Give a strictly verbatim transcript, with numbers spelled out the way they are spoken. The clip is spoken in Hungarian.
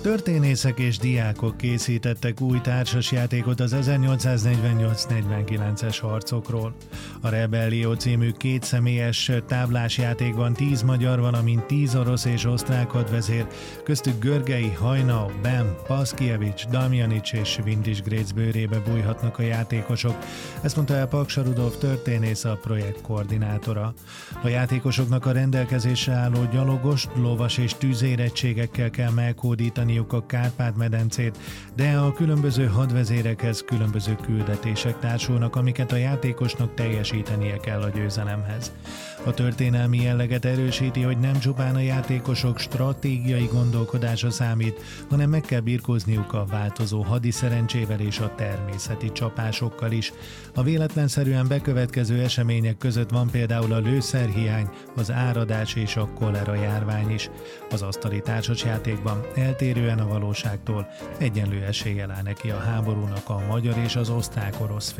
Történészek és diákok készítettek új társasjátékot az ezernyolcszáznegyvennyolc negyvenkilences harcokról. A Rebellió című kétszemélyes táblásjátékban tíz magyar, valamint tíz orosz és osztrák hadvezér, köztük Görgei, Hajnau, Bem, Paszkijevics, Damjanics és Vintis Grécz bőrébe bújhatnak a játékosok. Ezt mondta el Paksa Rudolf történész, a projekt koordinátora. A játékosoknak a rendelkezésre álló gyalogos, lovas és tűzérettségekkel kell meghódítani a Kárpát-medencét, de a különböző hadvezérekhez különböző küldetések társulnak, amiket a játékosnak teljesítenie kell a győzelemhez. A történelmi jelleget erősíti, hogy nem csupán a játékosok stratégiai gondolkodása számít, hanem meg kell birkózniuk a változó hadiszerencsével és a természeti csapásokkal is. A véletlenszerűen bekövetkező események között van például a lőszerhiány, az áradás és a kolera járvány is. Az asztali társasjátékban eltérően a valóságtól egyenlő eséllyel áll neki a háborúnak a magyar és az osztrák-orosz fél.